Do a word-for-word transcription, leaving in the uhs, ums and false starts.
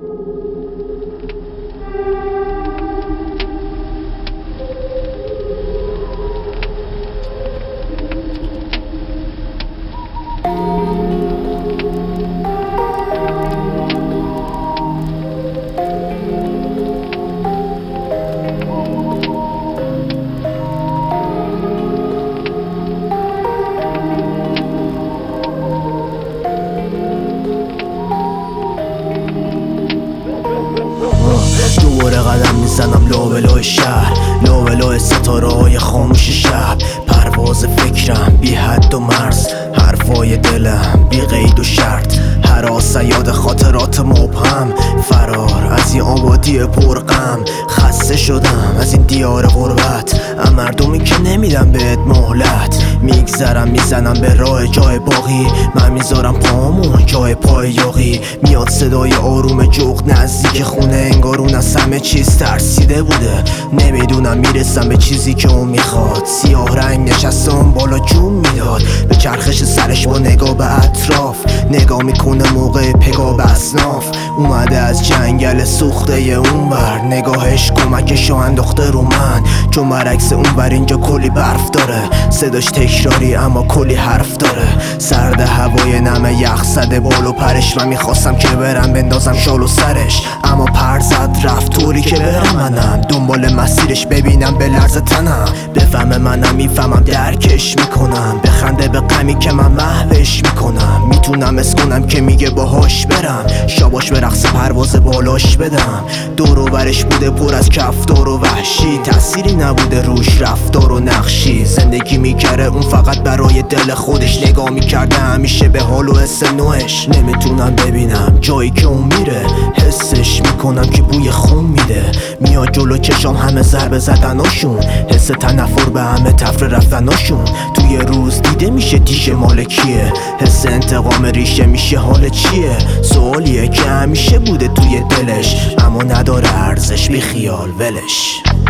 دوباره قدم میزنم لابلای شهر، لابلای ستاره های خاموش شب. پرواز فکرم بی حد و مرز، حرفای دلم بی قید و شرط. هراس یاد خاطرات مبهم، فرار از این آبادی پرغم. خسته شدم از این دیار غربت، ام مردمی که نمیدن بهت مهلت. میگذرم میزنم به راه جای باقی، من میذارم پامون جای پای یاقی. میاد صدای آروم جغد نزدیک خونه، انگار اون از همه چیز ترسیده بوده. نمیدونم میرسم به چیزی که اون میخواد. سیاه رنگ نشستم بالا جون میداد، به چرخش سرش با نگاه به اطراف. نگاه میکنه موقع پگاه به اصناف. اومده از جنگل سوخته اون بر، نگاهش کمکشو انداخته رو من. چون برعکس اون بر اینجا کلی برف داره، صداش تکراری اما کلی حرف داره. سرد هوای نمه یخ زده بالو پرش، من میخواستم که برم بندازم شالو سرش، اما پر زد رفت طوری که برم. منم دنبال مسیرش ببینم به لرز تنم، بفهمه منم میفهمم درکش میکنم. بخنده به غمی که من محوش میکنم، میتونم اسکنم که میگه باهاش برم. شاباش به رقص پرواز بالاش بدم. دور و برش بوده پر از کفتار و وحشی، تأثیری نبوده روش رفتار و نقشی. زندگی میکره اون فقط برای دل خودش، نگاه میکرده همیشه به حال و حس نوعش. نمیتونم ببینم جایی که اون میره، حسش میکنم که بوی خون میده. میاد جلو چشام همه ضربه زدناشون، حس تنفر به همه تفره رفتناشون. توی روز دیده میشه تیشه مالکیه، حس انتقام ریشه میشه حال چیه. سوالیه که همیشه بوده توی دلش، اما نداره ارزش، بی خیال ولش.